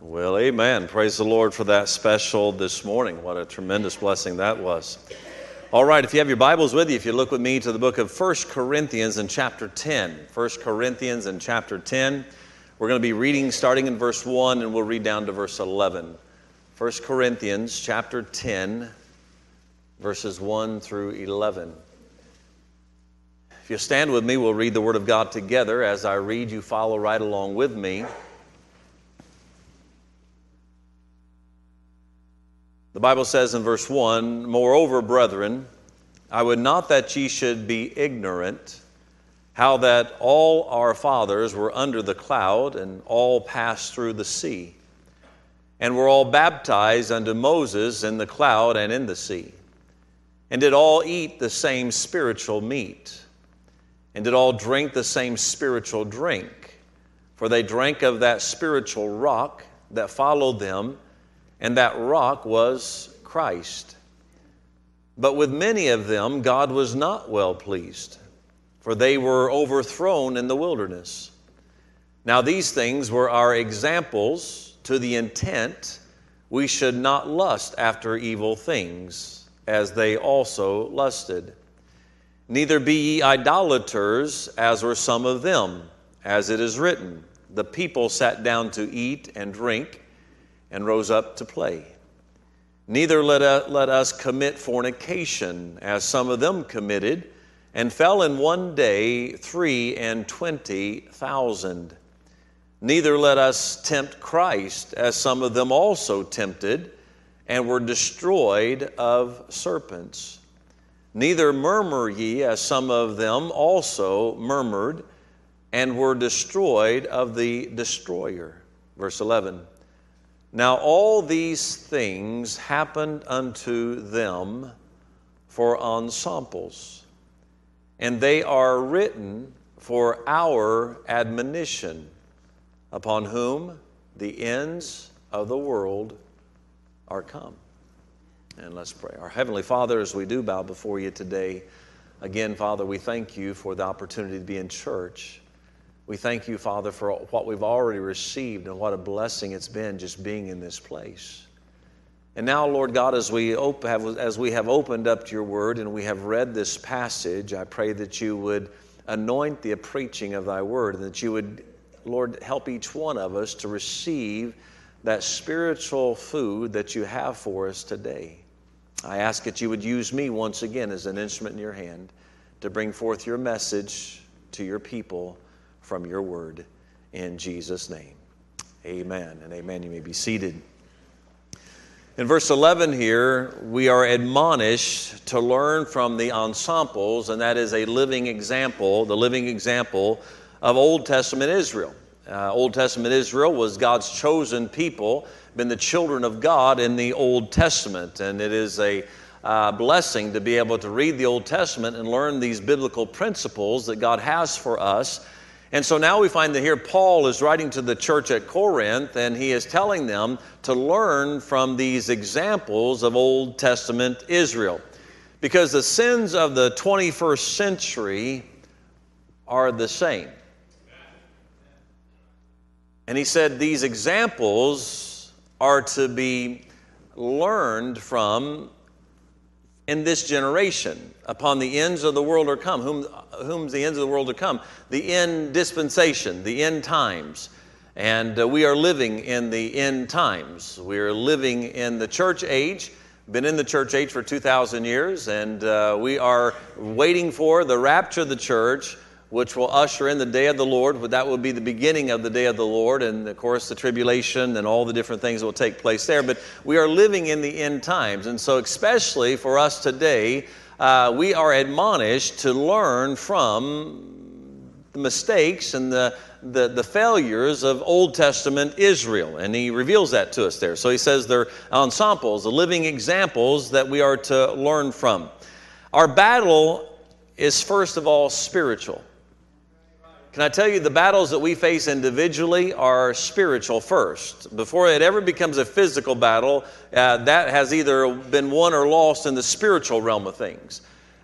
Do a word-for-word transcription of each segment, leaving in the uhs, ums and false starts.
Well, amen. Praise the Lord for that special this morning. What a tremendous blessing that was. All right, if you have your Bibles with you, if you look with me to the book of First Corinthians in chapter ten. First Corinthians in chapter ten. We're going to be reading starting in verse one, and we'll read down to verse eleven. First Corinthians chapter ten, verses one through eleven. If you stand with me, we'll read the Word of God together. As I read, you follow right along with me. The Bible says in verse one, "Moreover, brethren, I would not that ye should be ignorant, how that all our fathers were under the cloud, and all passed through the sea, and were all baptized unto Moses in the cloud and in the sea, and did all eat the same spiritual meat, and did all drink the same spiritual drink, for they drank of that spiritual rock that followed them, and that rock was Christ. But with many of them God was not well pleased, for they were overthrown in the wilderness. Now these things were our examples, to the intent we should not lust after evil things, as they also lusted. Neither be ye idolaters, as were some of them, as it is written, the people sat down to eat and drink, and rose up to play. Neither let, uh, let us commit fornication, as some of them committed, and fell in one day three and twenty thousand. Neither let us tempt Christ, as some of them also tempted, and were destroyed of serpents. Neither murmur ye, as some of them also murmured, and were destroyed of the destroyer." Verse eleven. "Now all these things happened unto them for ensamples, and they are written for our admonition, upon whom the ends of the world are come." And let's pray. Our Heavenly Father, as we do bow before you today, again, Father, we thank you for the opportunity to be in church. We thank you, Father, for what we've already received and what a blessing it's been just being in this place. And now, Lord God, as we op- have, as we have opened up your word and we have read this passage, I pray that you would anoint the preaching of thy word, and that you would, Lord, help each one of us to receive that spiritual food that you have for us today. I ask that you would use me once again as an instrument in your hand to bring forth your message to your people from your word, in Jesus' name. Amen and amen. You may be seated. In verse eleven here, we are admonished to learn from the ensamples, and that is a living example, the living example of Old Testament Israel. Uh, Old Testament Israel was God's chosen people, been the children of God in the Old Testament, and it is a uh, blessing to be able to read the Old Testament and learn these biblical principles that God has for us. And so now we find that here Paul is writing to the church at Corinth, and he is telling them to learn from these examples of Old Testament Israel, because the sins of the twenty-first century are the same. And he said these examples are to be learned from in this generation. Upon the ends of the world are come. Whom, whom the ends of the world are come. The end dispensation, the end times. And uh, we are living in the end times. We are living in the church age. Been in the church age for two thousand years. And uh, we are waiting for the rapture of the church, which will usher in the day of the Lord. That will be the beginning of the day of the Lord, and of course the tribulation and all the different things that will take place there. But we are living in the end times, and so especially for us today, uh, we are admonished to learn from the mistakes and the, the, the failures of Old Testament Israel, and he reveals that to us there. So he says they're ensamples, the living examples that we are to learn from. Our battle is first of all spiritual. Can I tell you, the battles that we face individually are spiritual first. Before it ever becomes a physical battle, uh, that has either been won or lost in the spiritual realm of things.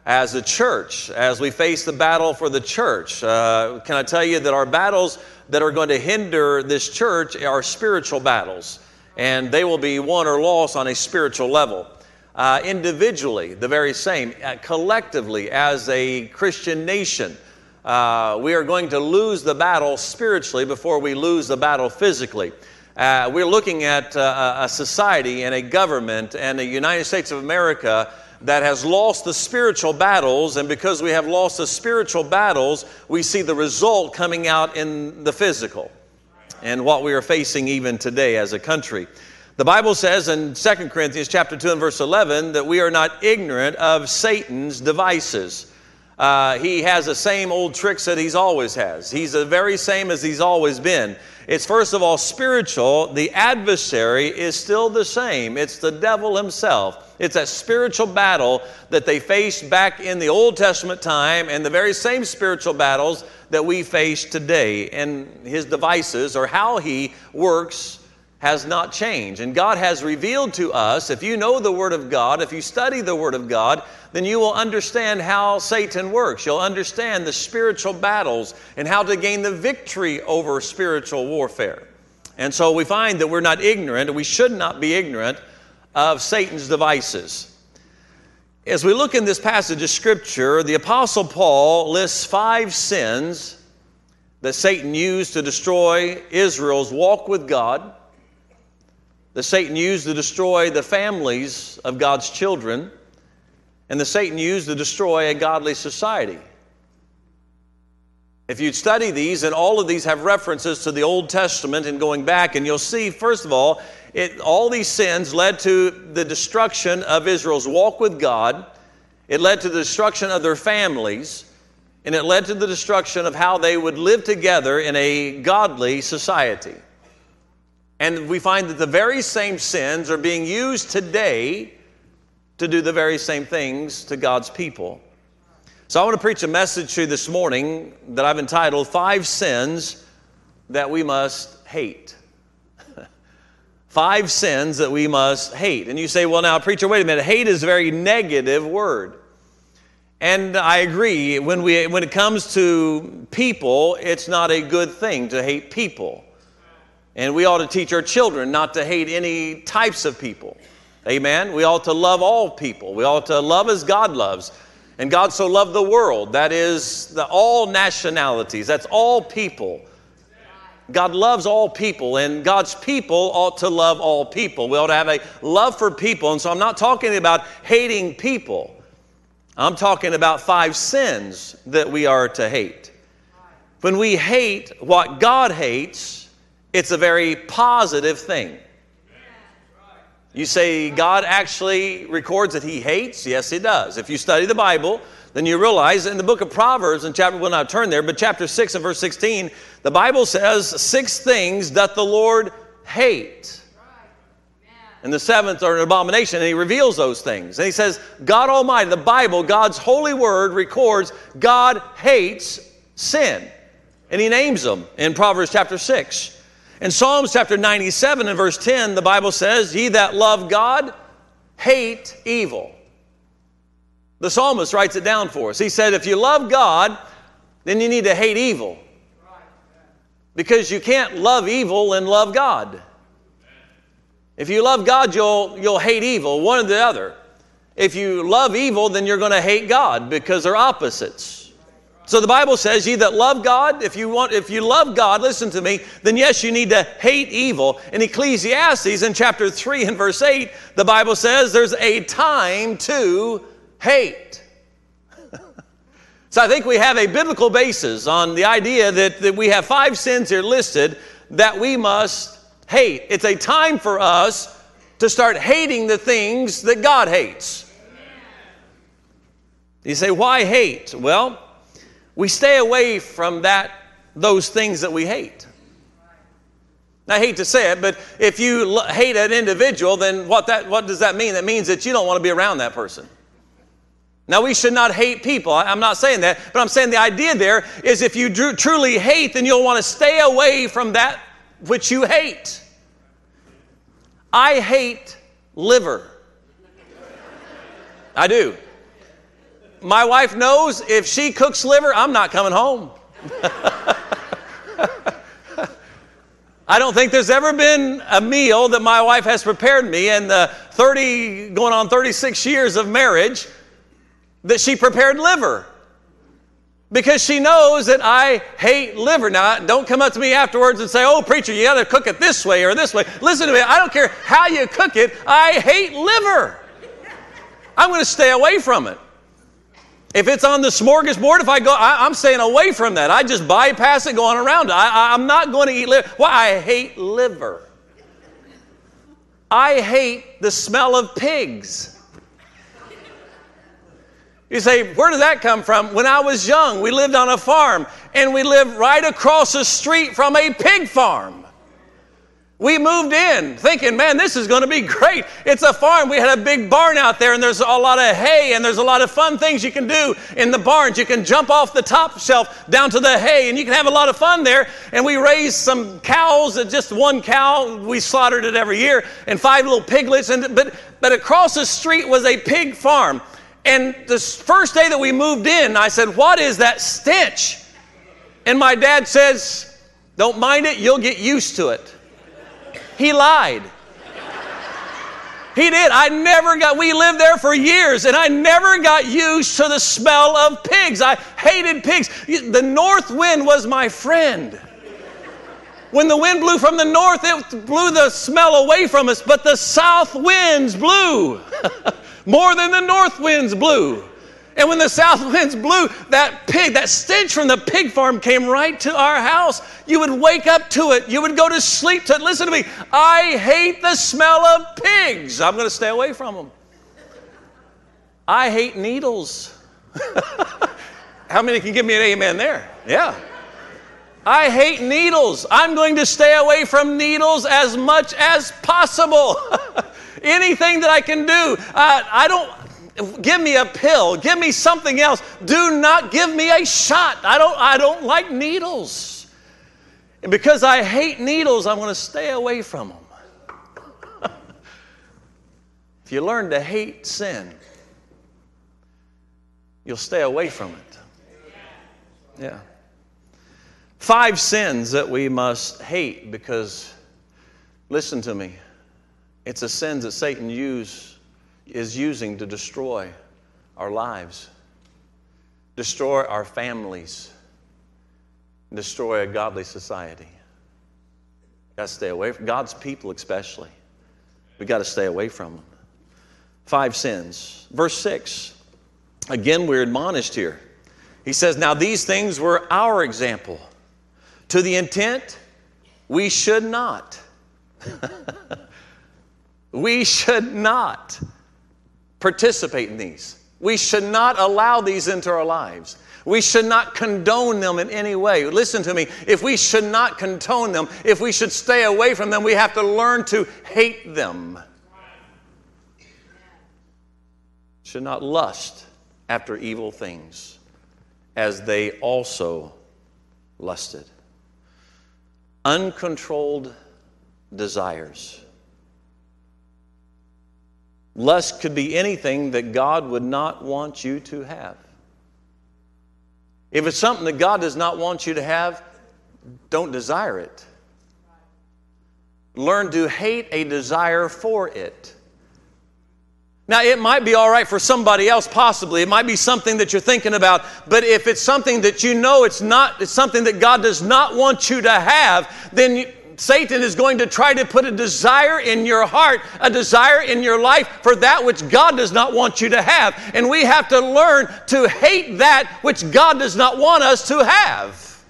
as a church, as we face the battle for the church. Uh, can I tell you that our battles that are going to hinder this church are spiritual battles, and they will be won or lost on a spiritual level. Uh, individually, the very same. Uh, collectively, as a Christian nation, uh, we are going to lose the battle spiritually before we lose the battle physically. Uh, we're looking at uh, a society and a government and the United States of America that has lost the spiritual battles, and because we have lost the spiritual battles, we see the result coming out in the physical and what we are facing even today as a country. The Bible says in Second Corinthians chapter two and verse eleven that we are not ignorant of Satan's devices. Uh, he has the same old tricks that he's always has. He's the very same as he's always been. It's first of all spiritual. The adversary is still the same. It's the devil himself. It's that spiritual battle that they faced back in the Old Testament time, and the very same spiritual battles that we face today. And his devices, or how he works, has not changed. And God has revealed to us, if you know the Word of God, if you study the Word of God, then you will understand how Satan works. You'll understand the spiritual battles and how to gain the victory over spiritual warfare. And so we find that we're not ignorant, and we should not be ignorant of Satan's devices. As we look in this passage of Scripture, the Apostle Paul lists five sins that Satan used to destroy Israel's walk with God, that Satan used to destroy the families of God's children, and that Satan used to destroy a godly society. If you'd study these, and all of these have references to the Old Testament and going back, and you'll see, first of all, it, all these sins led to the destruction of Israel's walk with God. It led to the destruction of their families, and it led to the destruction of how they would live together in a godly society. And we find that the very same sins are being used today to do the very same things to God's people. So I want to preach a message to you this morning that I've entitled, Five Sins That We Must Hate. Five sins that we must hate. And you say, well, now, preacher, wait a minute. Hate is a very negative word. And I agree. When we when it comes to people, it's not a good thing to hate people. And we ought to teach our children not to hate any types of people. Amen? We ought to love all people. We ought to love as God loves. And God so loved the world. That is the all nationalities. That's all people. God loves all people, and God's people ought to love all people. We ought to have a love for people. And so I'm not talking about hating people. I'm talking about five sins that we are to hate. When we hate what God hates, it's a very positive thing. You say God actually records that He hates? Yes, He does. If you study the Bible, then you realize in the book of Proverbs, in chapter, we'll not turn there, but chapter six and verse sixteen, the Bible says, six things doth the Lord hate. And the seventh are an abomination, and He reveals those things. And He says, God Almighty, the Bible, God's holy word records God hates sin. And He names them in Proverbs chapter six. In Psalms chapter ninety-seven and verse ten, the Bible says, ye that love God, hate evil. The psalmist writes it down for us. He said, if you love God, then you need to hate evil. Because you can't love evil and love God. If you love God, you'll, you'll hate evil, one or the other. If you love evil, then you're going to hate God because they're opposites. So the Bible says, ye that love God, if you want, if you love God, listen to me, then yes, you need to hate evil. In Ecclesiastes, in chapter three and verse eight, the Bible says there's a time to hate. So I think we have a biblical basis on the idea that, that we have five sins here listed that we must hate. It's a time for us to start hating the things that God hates. You say, why hate? Well, we stay away from that, those things that we hate. I hate to say it, but if you hate an individual, then what that what does that mean? That means that you don't want to be around that person. Now, we should not hate people. I'm not saying that, but I'm saying the idea there is if you drew, truly hate, then you'll want to stay away from that which you hate. I hate liver. I do. my wife knows if she cooks liver, I'm not coming home. I don't think there's ever been a meal that my wife has prepared me in the thirty, going on thirty-six years of marriage that she prepared liver. Because she knows that I hate liver. Now, don't come up to me afterwards and say, oh, preacher, you got to cook it this way or this way. Listen to me. I don't care how you cook it. I hate liver. I'm going to stay away from it. If it's on the smorgasbord, if I go, I, I'm staying away from that. I just bypass it going around it. I, I, I'm not going to eat liver. Why? I hate liver. I hate the smell of pigs. You say, where did that come from? When I was young, we lived on a farm, and we lived right across the street from a pig farm. We moved in thinking, man, this is going to be great. It's a farm. We had a big barn out there, and there's a lot of hay, and there's a lot of fun things you can do in the barns. You can jump off the top shelf down to the hay, and you can have a lot of fun there. And we raised some cows, just one cow. We slaughtered it every year, and five little piglets. And but, but across the street was a pig farm. And the first day that we moved in, I said, what is that stench? And my dad says, don't mind it, you'll get used to it. He lied. He did. I never got, we lived there for years, and I never got used to the smell of pigs. I hated pigs. The north wind was my friend. When the wind blew from the north, it blew the smell away from us, but the south winds blew more than the north winds blew. And when the south winds blew, that pig, that stench from the pig farm came right to our house. You would wake up to it. You would go to sleep to it. Listen to me. I hate the smell of pigs. I'm going to stay away from them. I hate needles. How many can give me an amen there? Yeah. I hate needles. I'm going to stay away from needles as much as possible. Anything that I can do. Uh, I don't... Give me a pill. Give me something else. Do not give me a shot. I don't, I don't like needles. And because I hate needles, I'm going to stay away from them. If you learn to hate sin, you'll stay away from it. Yeah. Five sins that we must hate because, listen to me, it's the sins that Satan used is using to destroy our lives, destroy our families, destroy a godly society. Got to stay away from God's people, especially. We got to stay away from them. Five sins. Verse six. Again, we're admonished here. He says, "Now these things were our example, to the intent we should not." We should not participate in these. We should not allow these into our lives. We should not condone them in any way. Listen to me. If we should not condone them, if we should stay away from them, we have to learn to hate them. Should not lust after evil things, as they also lusted. Uncontrolled desires. Lust could be anything that God would not want you to have. If it's something that God does not want you to have, don't desire it. Learn to hate a desire for it. Now, it might be all right for somebody else, possibly. It might be something that you're thinking about. But if it's something that you know it's not, it's something that God does not want you to have, then you, Satan is going to try to put a desire in your heart, a desire in your life for that which God does not want you to have. And we have to learn to hate that which God does not want us to have.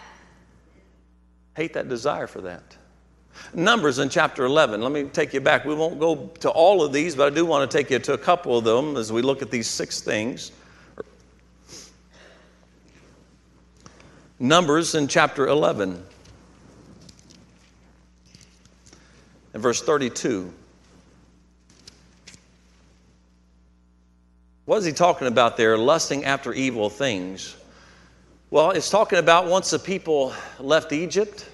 Hate that desire for that. Numbers in chapter eleven. Let me take you back. We won't go to all of these, but I do want to take you to a couple of them as we look at these six things. Numbers in chapter eleven. In verse thirty-two. What is he talking about there? Lusting after evil things. Well, it's talking about once the people left Egypt,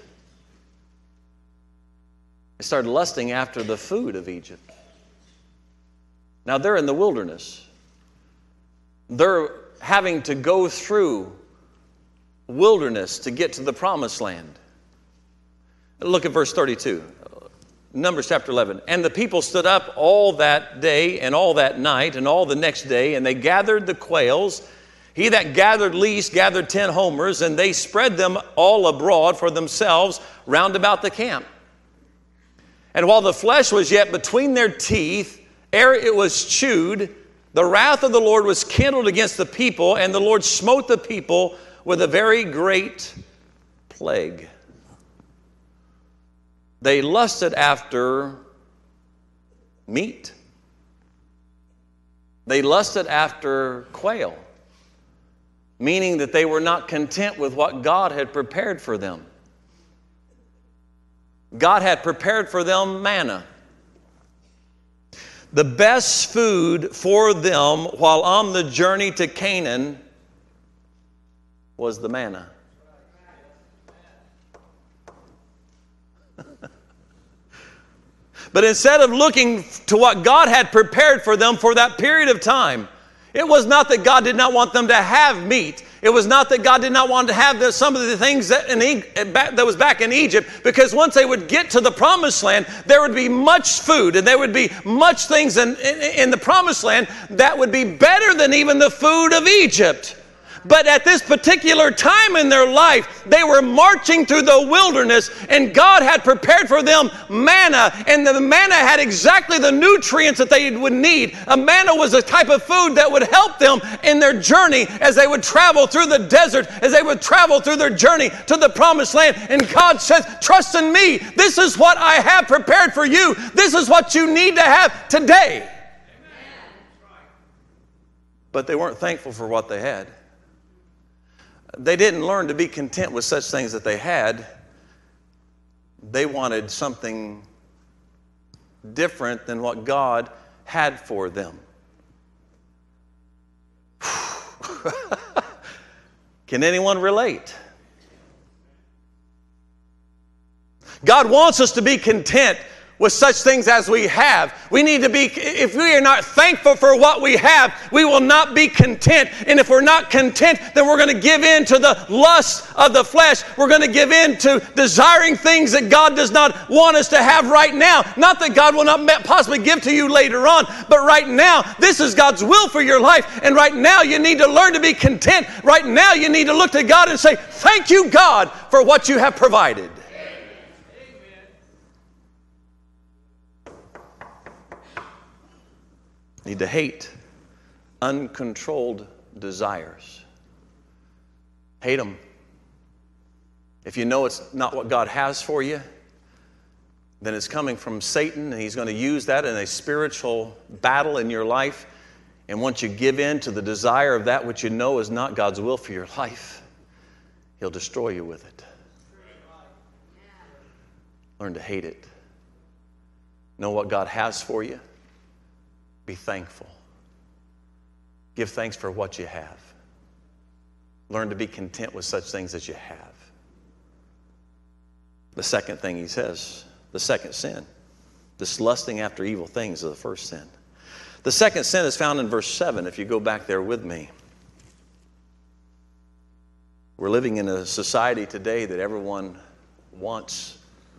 they started lusting after the food of Egypt. Now they're in the wilderness. They're having to go through wilderness to get to the promised land. Look at verse thirty-two. Numbers chapter eleven. And the people stood up all that day and all that night and all the next day, and they gathered the quails. He that gathered least gathered ten homers, and they spread them all abroad for themselves round about the camp. And while the flesh was yet between their teeth, ere it was chewed, the wrath of the Lord was kindled against the people, and the Lord smote the people with a very great plague. They lusted after meat. They lusted after quail, meaning that they were not content with what God had prepared for them. God had prepared for them manna. The best food for them while on the journey to Canaan was the manna. But instead of looking to what God had prepared for them for that period of time, it was not that God did not want them to have meat. It was not that God did not want to have the, some of the things that, in, that was back in Egypt, because once they would get to the promised land, there would be much food and there would be much things in, in, in the promised land that would be better than even the food of Egypt. But at this particular time in their life, they were marching through the wilderness, and God had prepared for them manna, and the manna had exactly the nutrients that they would need. A manna was a type of food that would help them in their journey as they would travel through the desert, as they would travel through their journey to the promised land. And God says, trust in me. This is what I have prepared for you. This is what you need to have today. But they weren't thankful for what they had. They didn't learn to be content with such things that they had. They wanted something different than what God had for them. Can anyone relate? God wants us to be content with such things as we have. We need to be, if we are not thankful for what we have, we will not be content. And if we're not content, then we're going to give in to the lust of the flesh. We're going to give in to desiring things that God does not want us to have right now. Not that God will not possibly give to you later on, but right now, this is God's will for your life. And right now, you need to learn to be content. Right now, you need to look to God and say, thank you, God, for what you have provided. Need to hate uncontrolled desires. Hate them. If you know it's not what God has for you, then it's coming from Satan, and he's going to use that in a spiritual battle in your life. And once you give in to the desire of that which you know is not God's will for your life, he'll destroy you with it. Learn to hate it. Know what God has for you. Be thankful. Give thanks for what you have. Learn to be content with such things as you have. The second thing he says, the second sin, this lusting after evil things is the first sin. The second sin is found in verse seven, if you go back there with me. We're living in a society today that everyone wants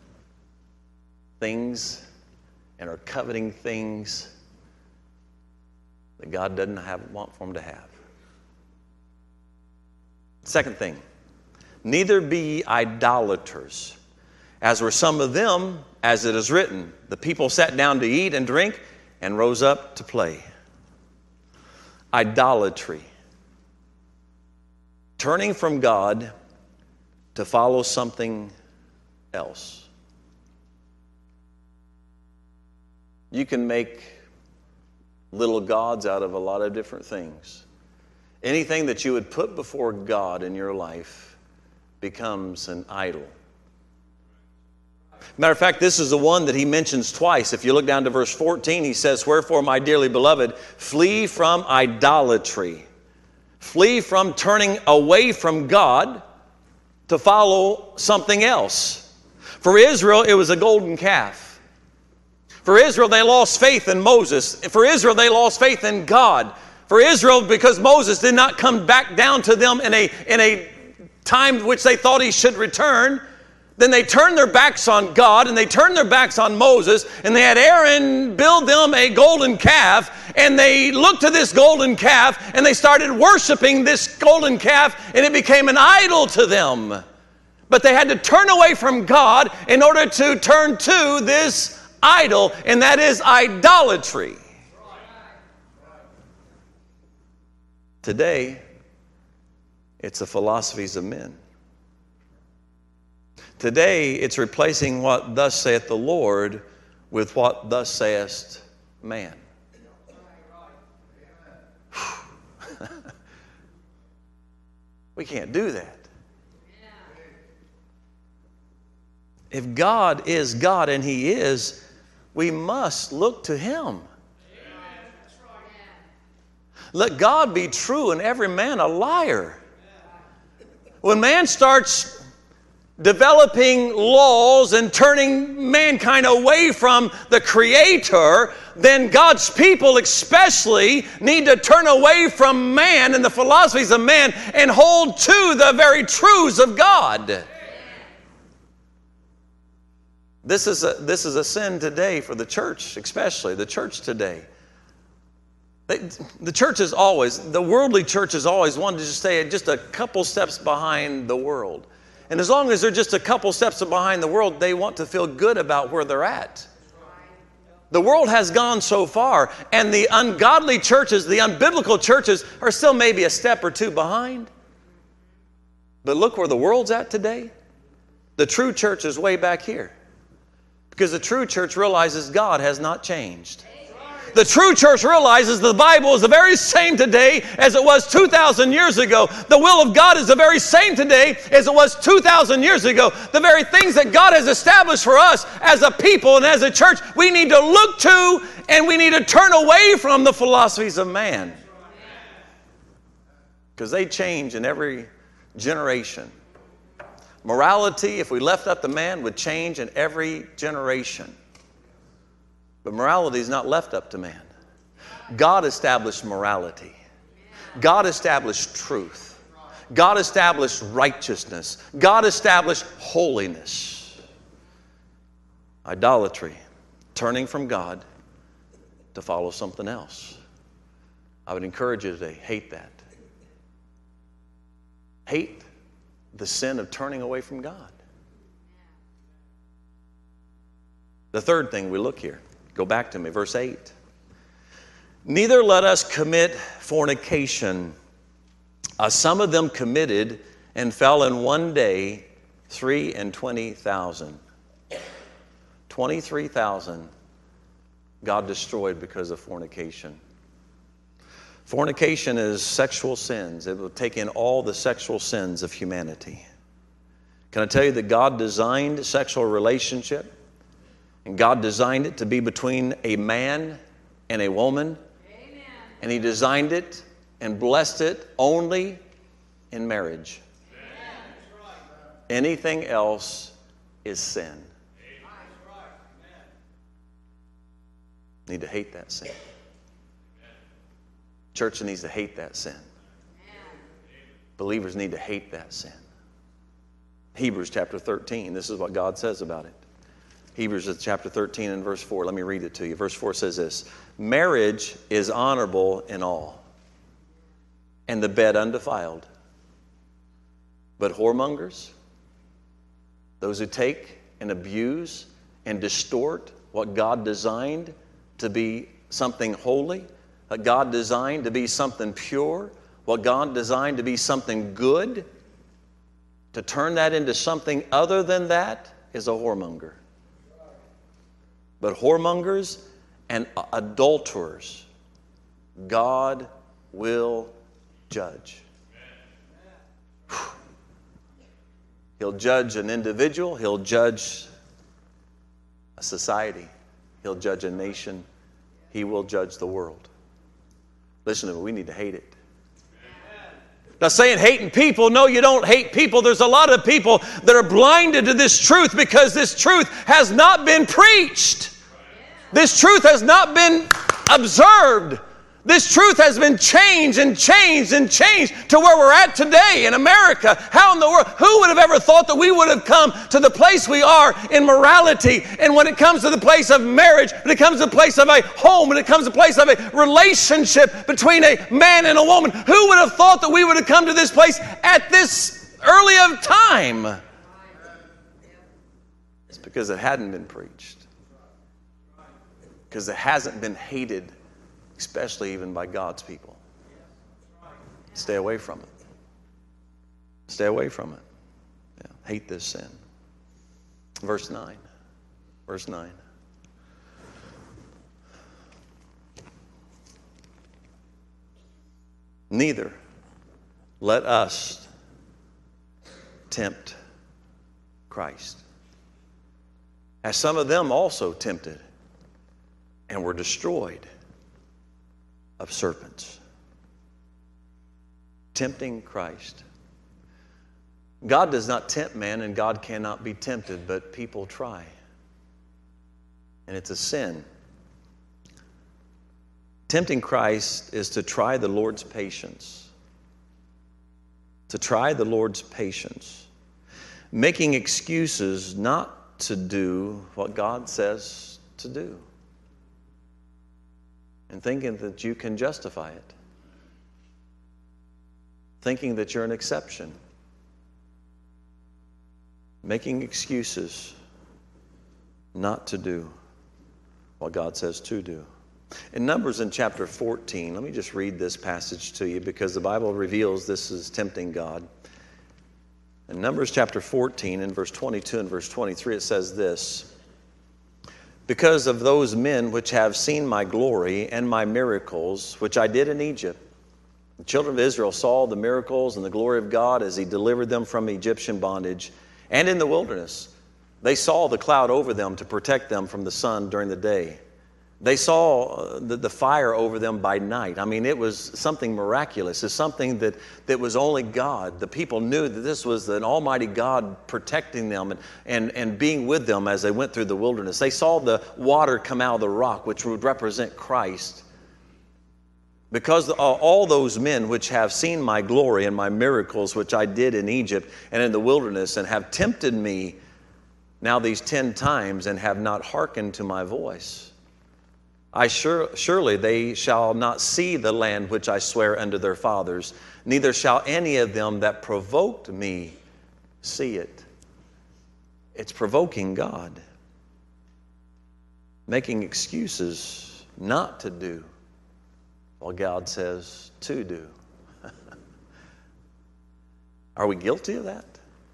things and are coveting things that God doesn't have, want for them to have. Second thing, neither be idolaters, as were some of them, as it is written, the people sat down to eat and drink and rose up to play. Idolatry. Turning from God to follow something else. You can make little gods out of a lot of different things. Anything that you would put before God in your life becomes an idol. Matter of fact, this is the one that he mentions twice. If you look down to verse fourteen, he says, wherefore, my dearly beloved, flee from idolatry. Flee from turning away from God to follow something else. For Israel, it was a golden calf. For Israel, they lost faith in Moses. For Israel, they lost faith in God. for Israel, because Moses did not come back down to them in a, in a time which they thought he should return. Then they turned their backs on God, and they turned their backs on Moses, and they had Aaron build them a golden calf, and they looked to this golden calf, and they started worshiping this golden calf, and it became an idol to them. But they had to turn away from God in order to turn to this idol, and that is idolatry. Today, it's the philosophies of men. Today, it's replacing what thus saith the Lord with what thus saith man. We can't do that. If God is God, and He is, we must look to Him. Let God be true and every man a liar. When man starts developing laws and turning mankind away from the Creator, then God's people especially need to turn away from man and the philosophies of man and hold to the very truths of God. This is a, this is a sin today for the church, especially the church today. They, the church is always, the worldly church is always wanted to stay just a couple steps behind the world. And as long as they're just a couple steps behind the world, they want to feel good about where they're at. The world has gone so far, and the ungodly churches, the unbiblical churches, are still maybe a step or two behind. But look where the world's at today. The true church is way back here. Because the true church realizes God has not changed. The true church realizes the Bible is the very same today as it was two thousand years ago. The will of God is the very same today as it was two thousand years ago. The very things that God has established for us as a people and as a church, we need to look to, and we need to turn away from the philosophies of man. Because they change in every generation. Morality, if we left up to man, would change in every generation. But morality is not left up to man. God established morality. God established truth. God established righteousness. God established holiness. Idolatry, turning from God to follow something else. I would encourage you to hate that. Hate the sin of turning away from God. The third thing we look here. Go back to me, verse eight. Neither let us commit fornication, as some of them committed and fell in one day three and twenty thousand. Twenty-three thousand God destroyed because of fornication. Fornication is sexual sins. It will take in all the sexual sins of humanity. Can I tell you that God designed sexual relationship? And God designed it to be between a man and a woman. Amen. And He designed it and blessed it only in marriage. Amen. Anything else is sin. Amen. Need to hate that sin. Church needs to hate that sin. Believers need to hate that sin. Hebrews chapter thirteen, this is what God says about it. Hebrews chapter thirteen and verse four. Let me read it to you. Verse four says this: marriage is honorable in all, and the bed undefiled. But whoremongers, those who take and abuse and distort what God designed to be something holy, what God designed to be something pure, what God designed to be something good, to turn that into something other than that is a whoremonger. But whoremongers and adulterers, God will judge. He'll judge an individual. He'll judge a society. He'll judge a nation. He will judge the world. Listen to me, we need to hate it. Now, saying hating people, no, you don't hate people. There's a lot of people that are blinded to this truth because this truth has not been preached. This truth has not been observed. This truth has been changed and changed and changed to where we're at today in America. How in the world? Who would have ever thought that we would have come to the place we are in morality? And when it comes to the place of marriage, when it comes to the place of a home, when it comes to the place of a relationship between a man and a woman, who would have thought that we would have come to this place at this early of time? It's because it hadn't been preached. Because it hasn't been hated, especially even by God's people. Stay away from it. Stay away from it. Yeah, hate this sin. Verse nine. Verse nine. Neither let us tempt Christ, as some of them also tempted and were destroyed of serpents. Tempting Christ. God does not tempt man, and God cannot be tempted, but people try. And it's a sin. Tempting Christ is to try the Lord's patience. To try the Lord's patience. Making excuses not to do what God says to do. And thinking that you can justify it. Thinking that you're an exception. Making excuses not to do what God says to do. In Numbers in chapter fourteen, let me just read this passage to you because the Bible reveals this is tempting God. In Numbers chapter fourteen, in verse twenty-two and verse twenty-three, it says this: because of those men which have seen my glory and my miracles, which I did in Egypt. The children of Israel saw the miracles and the glory of God as He delivered them from Egyptian bondage. And in the wilderness, they saw the cloud over them to protect them from the sun during the day. They saw the, the fire over them by night. I mean, it was something miraculous. It's something that, that was only God. The people knew that this was an almighty God protecting them and, and, and being with them as they went through the wilderness. They saw the water come out of the rock, which would represent Christ. Because all those men which have seen my glory and my miracles, which I did in Egypt and in the wilderness, and have tempted me now these ten times and have not hearkened to my voice, I sure, surely they shall not see the land which I swear unto their fathers, neither shall any of them that provoked me see it. It's provoking God, making excuses not to do what God says to do. Are we guilty of that?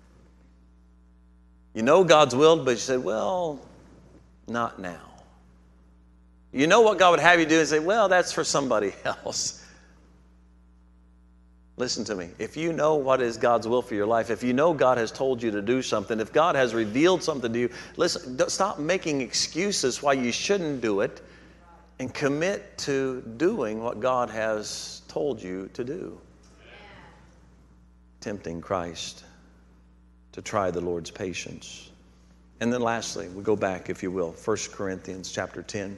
You know God's will, but you say, well, not now. You know what God would have you do and say, well, that's for somebody else. Listen to me. If you know what is God's will for your life, if you know God has told you to do something, if God has revealed something to you, listen, don't stop making excuses why you shouldn't do it and commit to doing what God has told you to do. Tempting Christ to try the Lord's patience. And then lastly, we go back, if you will, First Corinthians chapter ten.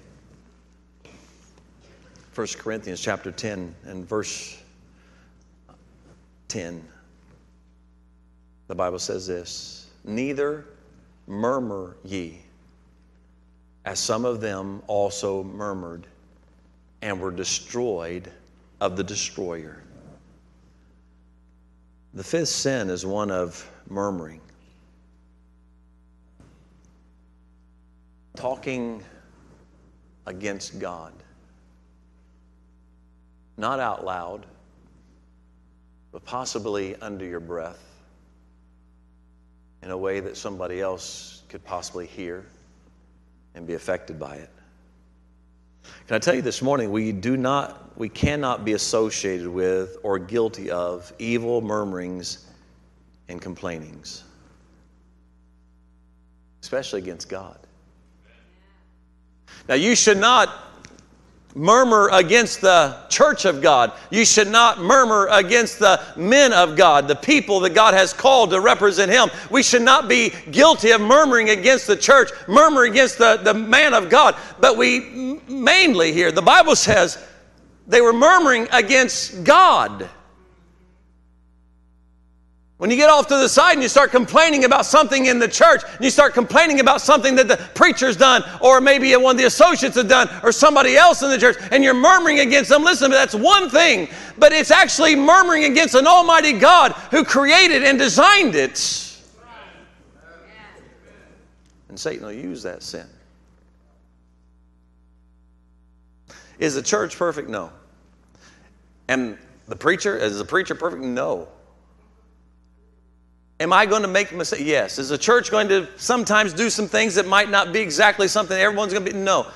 First Corinthians chapter ten and verse ten. The Bible says this: neither murmur ye, as some of them also murmured and were destroyed of the destroyer. The fifth sin is one of murmuring. Talking against God. Not out loud, but possibly under your breath in a way that somebody else could possibly hear and be affected by it. Can I tell you this morning, we do not, we cannot be associated with or guilty of evil murmurings and complainings, especially against God. Now, you should not murmur against the church of God. You should not murmur against the men of God, the people that God has called to represent Him. We should not be guilty of murmuring against the church, murmuring against the, the man of God. But we mainly here, the Bible says, They were murmuring against God. When you get off to the side and you start complaining about something in the church, and you start complaining about something that the preacher's done, or maybe one of the associates have done, or somebody else in the church, and you're murmuring against them, listen, that's one thing, but it's actually murmuring against an almighty God who created and designed it. And Satan will use that sin. Is the church perfect? No. And the preacher, is the preacher perfect? No. Am I going to make a mistake? Yes. Is the church going to sometimes do some things that might not be exactly something everyone's going to be? No.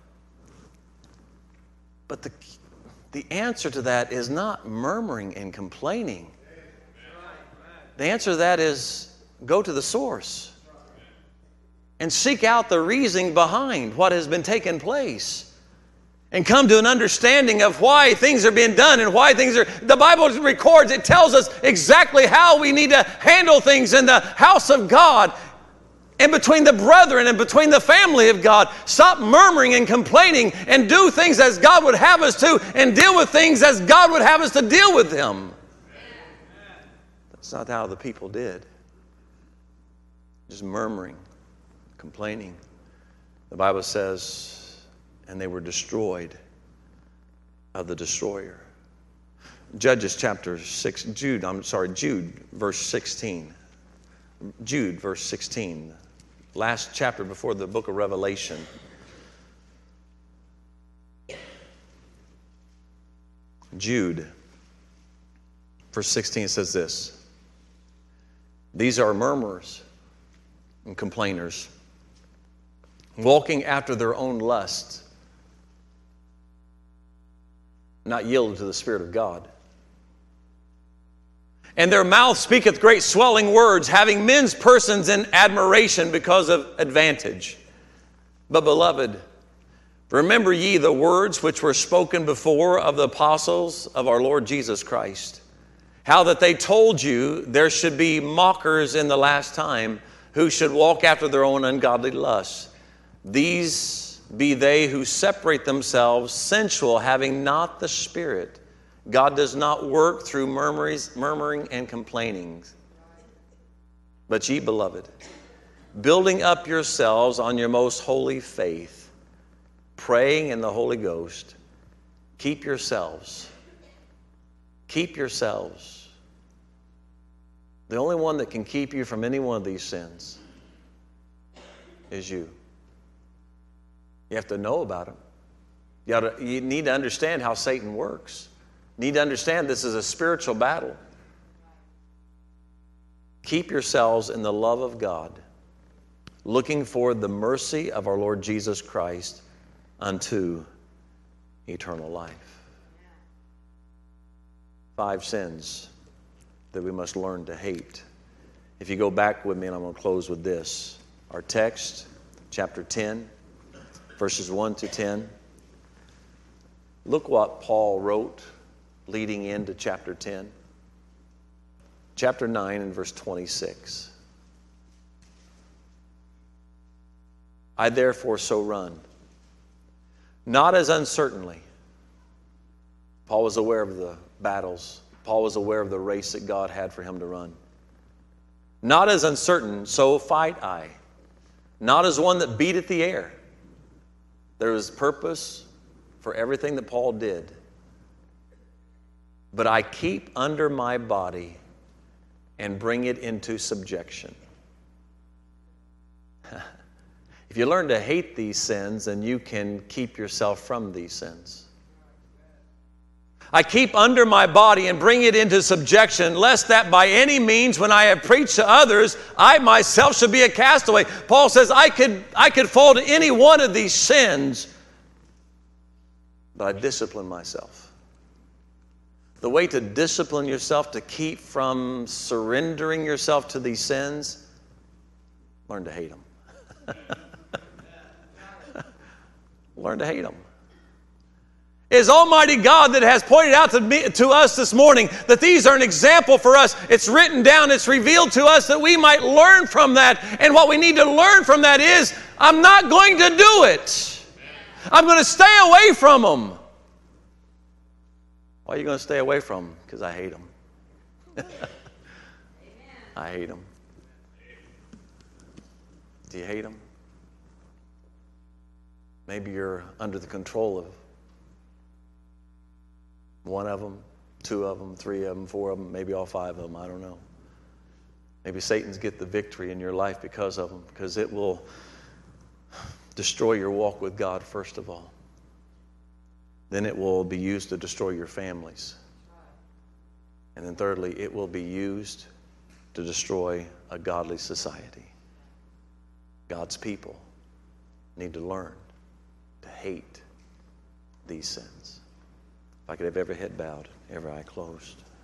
But the, the answer to that is not murmuring and complaining. The answer to that is go to the source and seek out the reasoning behind what has been taking place. And come to an understanding of why things are being done and why things are... The Bible records, it tells us exactly how we need to handle things in the house of God and between the brethren and between the family of God. Stop murmuring and complaining and do things as God would have us to and deal with things as God would have us to deal with them. That's not how the people did. Just murmuring, complaining. The Bible says... and they were destroyed of the destroyer. Judges chapter six, Jude, I'm sorry, Jude, verse sixteen. Jude, verse sixteen. Last chapter before the book of Revelation. Jude, verse sixteen says this. These are murmurers and complainers, walking after their own lust, not yielded to the Spirit of God. And their mouth speaketh great swelling words, having men's persons in admiration because of advantage. But beloved, remember ye the words which were spoken before of the apostles of our Lord Jesus Christ, how that they told you there should be mockers in the last time, who should walk after their own ungodly lusts. These be they who separate themselves sensual, having not the Spirit. God does not work through murmuring and complaining. But ye, beloved, building up yourselves on your most holy faith, praying in the Holy Ghost, keep yourselves. Keep yourselves. The only one that can keep you from any one of these sins is you. You have to know about him. You, ought to, you need to understand how Satan works. You need to understand this is a spiritual battle. Keep yourselves in the love of God, looking for the mercy of our Lord Jesus Christ unto eternal life. Five sins that we must learn to hate. If you go back with me, and I'm going to close with this. Our text, chapter ten. Verses one to ten. Look what Paul wrote leading into chapter ten. Chapter nine and verse twenty-six. I therefore so run, not as uncertainly. Paul was aware of the battles. Paul was aware of the race that God had for him to run. Not as uncertain, so fight I. Not as one that beateth the air. There was purpose for everything that Paul did. But I keep under my body and bring it into subjection. If you learn to hate these sins, then you can keep yourself from these sins. I keep under my body and bring it into subjection, lest that by any means, when I have preached to others, I myself should be a castaway. Paul says, I could, I could fall to any one of these sins, but I discipline myself. The way to discipline yourself to keep from surrendering yourself to these sins, learn to hate them. Learn to hate them. It is Almighty God that has pointed out to, me, to us this morning that these are an example for us. It's written down, it's revealed to us that we might learn from that. And what we need to learn from that is, I'm not going to do it. I'm going to stay away from them. Why are you going to stay away from them? Because I hate them. I hate them. Do you hate them? Maybe you're under the control of one of them, two of them, three of them, four of them, maybe all five of them. I don't know. Maybe Satan's get the victory in your life because of them, because it will destroy your walk with God, first of all. Then it will be used to destroy your families. And then thirdly, it will be used to destroy a godly society. God's people need to learn to hate these sins. If I could have every head bowed, every eye closed.